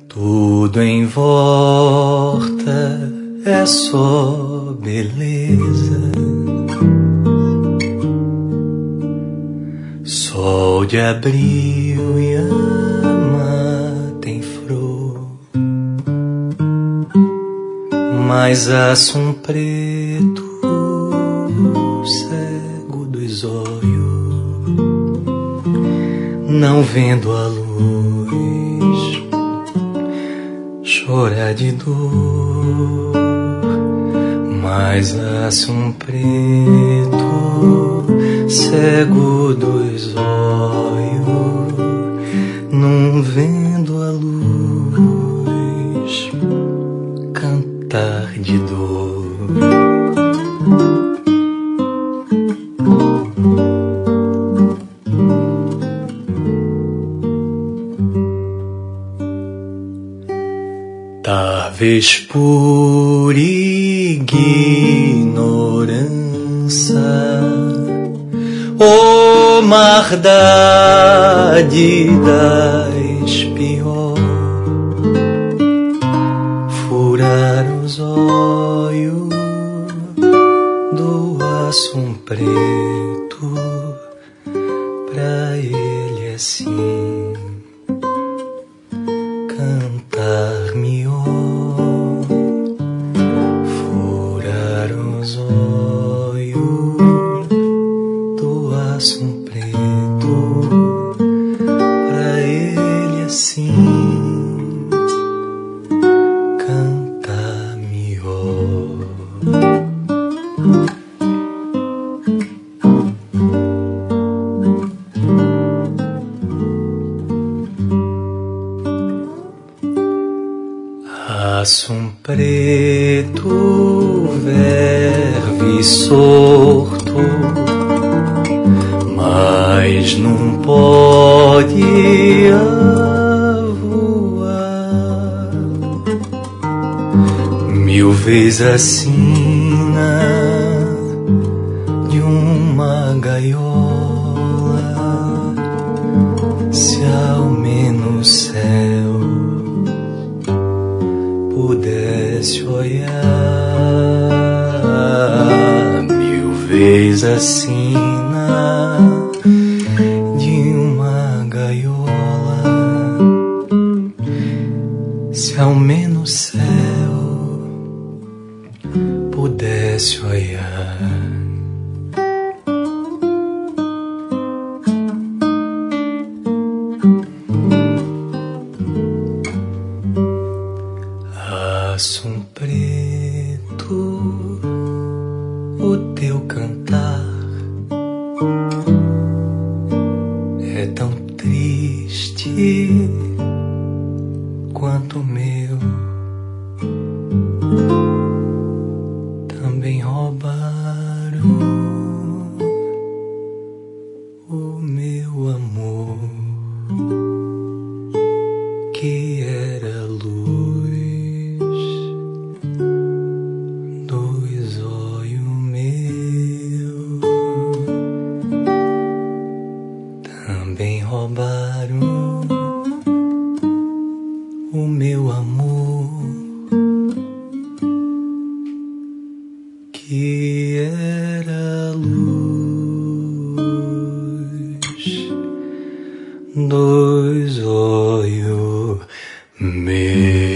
Tudo em volta é só beleza. Sol de abril e a mata em flor, mas aço um preto cego dos olhos, não vendo a luz, chora de dor, mas aço um preto cego dos olhos, não vendo a luz, cantar de dor. Talvez por ignorância, o maldade das pior, furar os olhos do aço um preto, pra ele assim cantar melhor, furar os olhos do aço um preto, pra ele assim cantar melhor. Aço um preto, verve sorto, mas não pode voar. Mil vezes assina de uma gaiola, se ao menos céu pudesse olhar. Mil vezes assina de uma gaiola, se ao menos céu pudesse olhar. Aço um preto, o teu cantar é tão triste quanto o meu. Também roubaram o meu amor, que era luz dos olhos meus. Também roubaram o meu amor, que era luz dos olhos meus.